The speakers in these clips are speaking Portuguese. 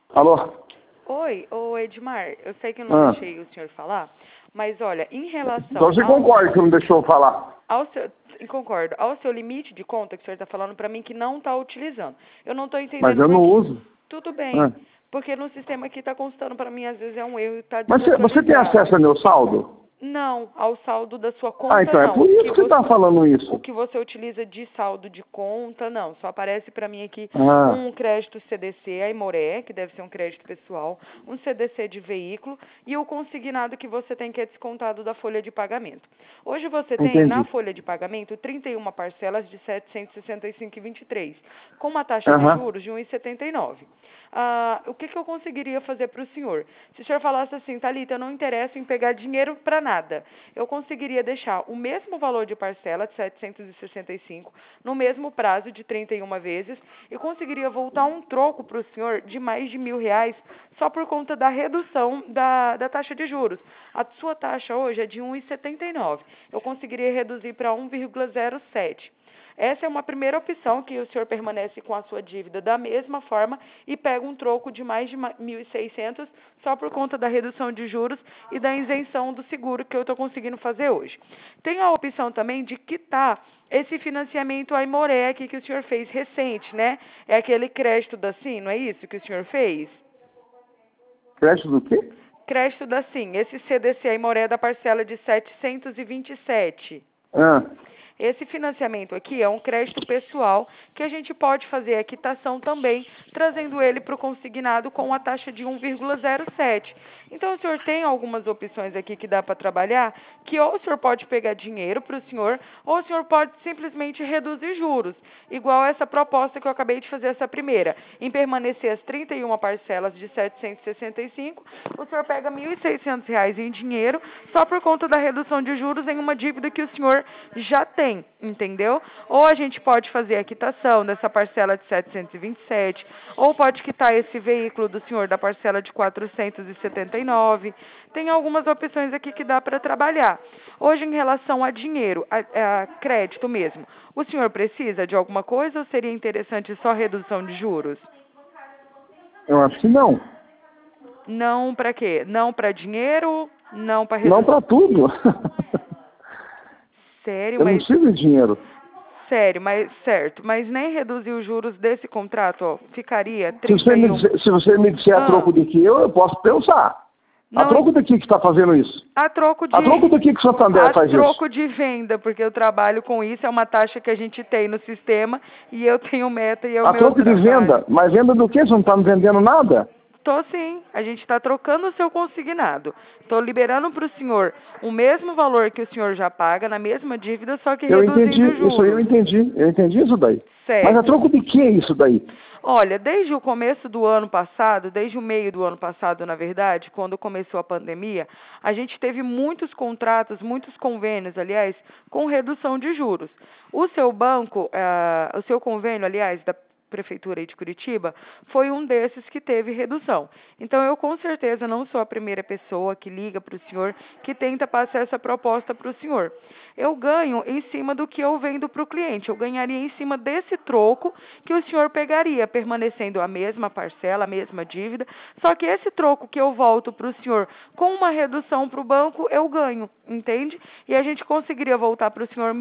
Alô? Oi, Edmar, eu sei que eu não deixei o senhor falar, mas olha, em relação Então você concorda que não deixou eu falar? Concordo, ao seu limite de conta que o senhor está falando para mim que não está utilizando. Eu não estou entendendo. Mas eu não uso. Tudo bem, porque no sistema aqui está constando para mim, às vezes é um erro e está Mas desatualizado. você tem acesso ao meu saldo? Não, ao saldo da sua conta então não. é por isso que você está falando isso. O que você utiliza de saldo de conta, não. Só aparece para mim aqui um crédito CDC, a Imoré, que deve ser um crédito pessoal, um CDC de veículo e o consignado que você tem que é descontado da folha de pagamento. Hoje você tem na folha de pagamento 31 parcelas de R$ 765,23, com uma taxa de juros de R$ 1,79. O que eu conseguiria fazer para o senhor? Se o senhor falasse assim, Thalita, eu não interesso em pegar dinheiro para nada, eu conseguiria deixar o mesmo valor de parcela, de 765, no mesmo prazo de 31 vezes, e conseguiria voltar um troco para o senhor de mais de R$ 1.000, só por conta da redução da taxa de juros. A sua taxa hoje é de 1,79. Eu conseguiria reduzir para 1,07. Essa é uma primeira opção, que o senhor permanece com a sua dívida da mesma forma e pega um troco de mais de 1.600 só por conta da redução de juros e da isenção do seguro que eu estou conseguindo fazer hoje. Tem a opção também de quitar esse financiamento Aimoré aqui que o senhor fez recente, né? É aquele crédito da SIM, não é isso que o senhor fez? Crédito do quê? Crédito da SIM, esse CDC Aimoré da parcela de 727. Esse financiamento aqui é um crédito pessoal que a gente pode fazer a quitação também, trazendo ele para o consignado com a taxa de 1,07. Então, o senhor tem algumas opções aqui que dá para trabalhar, que ou o senhor pode pegar dinheiro para o senhor, ou o senhor pode simplesmente reduzir juros, igual essa proposta que eu acabei de fazer, essa primeira. Em permanecer as 31 parcelas de 765, o senhor pega R$ 1.600 em dinheiro, só por conta da redução de juros em uma dívida que o senhor já tem, entendeu? Ou a gente pode fazer a quitação dessa parcela de 727, ou pode quitar esse veículo do senhor da parcela de 479. Tem algumas opções aqui que dá para trabalhar. Hoje, em relação a dinheiro, a crédito mesmo, o senhor precisa de alguma coisa ou seria interessante só redução de juros? Eu acho que não. Não para quê? Não para dinheiro? Não para redução? Não para tudo. Sério, eu não preciso de dinheiro. Sério, mas nem reduzir os juros desse contrato, ó, ficaria 31... Se você me disser a troco de que eu posso pensar. Não, a troco de que está fazendo isso? A troco de que o Santander faz isso? A troco de venda, porque eu trabalho com isso, é uma taxa que a gente tem no sistema e eu tenho meta e é o meu troco trabalho. De venda? Mas venda do quê? Você não está me vendendo nada? Tô sim, a gente está trocando o seu consignado. Estou liberando para o senhor o mesmo valor que o senhor já paga, na mesma dívida, só que reduzindo os juros. Isso aí eu entendi isso daí. Certo. Mas a troco de que é isso daí? Olha, desde o começo do ano passado, desde o meio do ano passado, na verdade, quando começou a pandemia, a gente teve muitos contratos, muitos convênios, aliás, com redução de juros. O seu banco, o seu convênio, aliás, da Prefeitura de Curitiba, foi um desses que teve redução. Então, eu com certeza não sou a primeira pessoa que liga para o senhor, que tenta passar essa proposta para o senhor. Eu ganho em cima do que eu vendo para o cliente. Eu ganharia em cima desse troco que o senhor pegaria, permanecendo a mesma parcela, a mesma dívida. Só que esse troco que eu volto para o senhor com uma redução para o banco, eu ganho, entende? E a gente conseguiria voltar para o senhor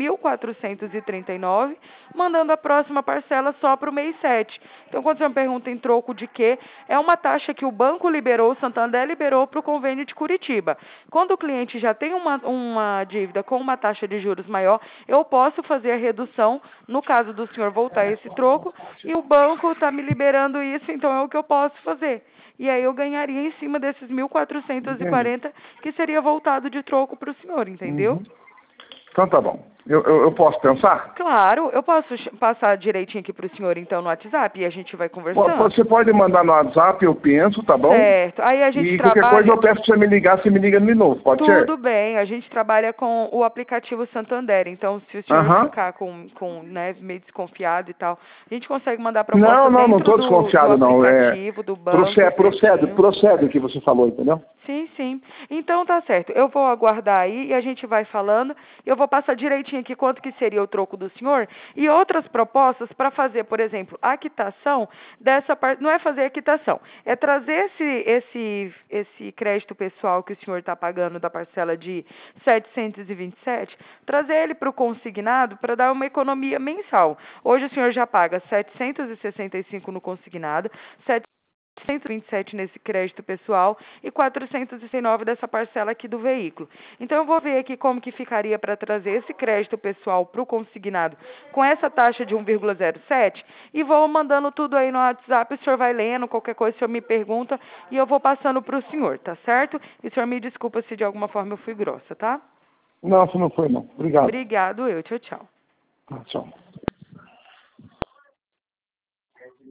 1.439, mandando a próxima parcela só para o mês 7. Então, quando você me pergunta em troco de quê, é uma taxa que o banco liberou, o Santander liberou para o convênio de Curitiba. Quando o cliente já tem uma dívida com uma taxa de juros maior, eu posso fazer a redução, no caso do senhor voltar esse troco, e o banco está me liberando isso, então é o que eu posso fazer. E aí eu ganharia em cima desses 1.440, que seria voltado de troco para o senhor, entendeu? Então tá bom. Eu posso pensar? Claro, eu posso passar direitinho aqui para o senhor, então, no WhatsApp e a gente vai conversando. Você pode mandar no WhatsApp, eu penso, tá bom? Certo. Aí a gente trabalha... qualquer coisa eu peço para você me ligar, você me liga de novo, pode ser? Tudo bem, a gente trabalha com o aplicativo Santander, então se o senhor ficar né, meio desconfiado e tal, a gente consegue mandar proposta não estou desconfiado, do aplicativo, do banco. Procede o que você falou, entendeu? Sim. Então tá certo. Eu vou aguardar aí e a gente vai falando. Eu vou passar direitinho certinho aqui quanto que seria o troco do senhor e outras propostas para fazer, por exemplo, a quitação dessa parte. Não é fazer a quitação, é trazer esse crédito pessoal que o senhor está pagando da parcela de 727, trazer ele para o consignado para dar uma economia mensal. Hoje o senhor já paga 765 no consignado, 727 nesse crédito pessoal e 409 dessa parcela aqui do veículo. Então eu vou ver aqui como que ficaria para trazer esse crédito pessoal para o consignado com essa taxa de 1,07 e vou mandando tudo aí no WhatsApp, o senhor vai lendo, qualquer coisa o senhor me pergunta e eu vou passando para o senhor, tá certo? E o senhor me desculpa se de alguma forma eu fui grossa, tá? Não, você não foi não. Obrigado. Obrigado, tchau, tchau. Tchau.